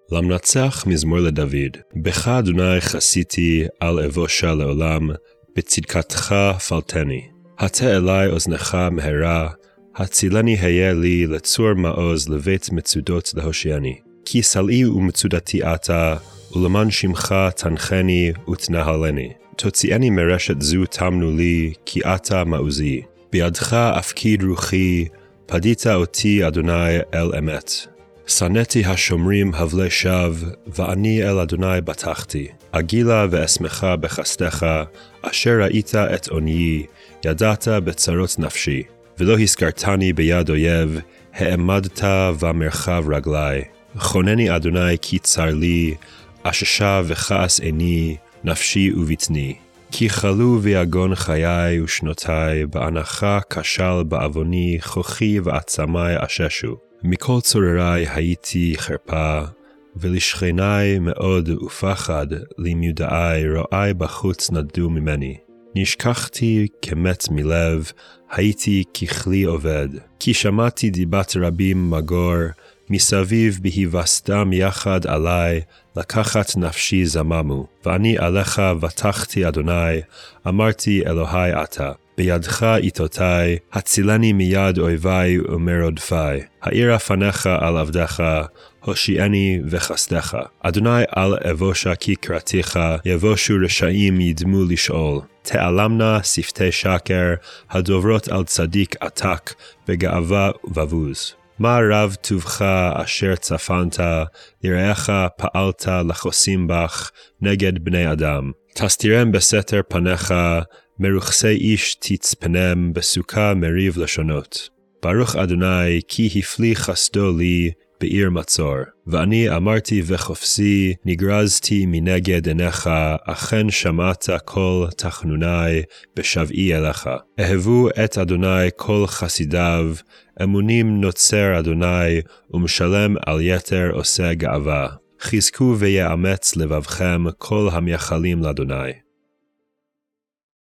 למנצח מזמור לדוד. בך אדוני חסיתי, אל אבושה לעולם, בצדקתך פלטני. הטה אלי אוזנך מהרה, הצילני היה לי לצור מעוז לבית מצודות להושיעני. כי סלעי ומצודתי אתה, ולמען שמך תנחני ותנהלני. תוציאני מרשת זו תמנו לי, כי אתה מעוזי. בידך אפקיד רוחי, פדית אותי אדוני אל אמת. שנאתי השומרים הבלי שווא, ואני אל אדוני בטחתי. אגילה ואשמחה בחסדך, אשר ראית את עוניי, ידעת בצרות נפשי. ולא הזכרתני ביד אויב, העמדת במרחב רגלי. חונני אדוני כי צר לי, אששה וכעס עיני, נפשי ובטני. כי חלו ויגון חיי ושנותי, באנחה כשל בעווני, כוחי ועצמי אששו. מכל צוררי הייתי חרפה, ולשכני מאוד ופחד, למיודעי רועי בחוץ נדדו ממני. נשכחתי כמת מלב, הייתי ככלי עובד. כי שמעתי דיבת רבים מגור, מסביב בהיווסדם יחד עלי, לקחת נפשי זממו. ואני עליך בטחתי אדוני, אמרתי אלוהי אתה. בידך איתותי, הצילני מיד אויבי ומרודפי. האירה פניך על עבדך, הושיעני וחסדך. אדוני אל אבושה כי קראתיך, יבושו רשעים ידמו לשאול. תעלמנה שפתי שקר, הדוברות על צדיק עתק, בגאווה ובבוז. מה רב טובך אשר צפנת, לרעך פעלת לחוסים בך, נגד בני אדם. תסתירם בסתר פניך, מרוכסי איש תצפנם, בסוכה מריב לשונות. ברוך אדוני, כי הפליא חסדו לי, בעיר מצור. ואני אמרתי וחופשי, נגרזתי מנגד עיניך, אכן שמעת כל תחנוני, בשבעי אליך. אהבו את אדוני כל חסידיו, אמונים נוצר אדוני, ומשלם על יתר עושה גאווה. חזקו ויאמץ לבבכם כל המייחלים לאדוני.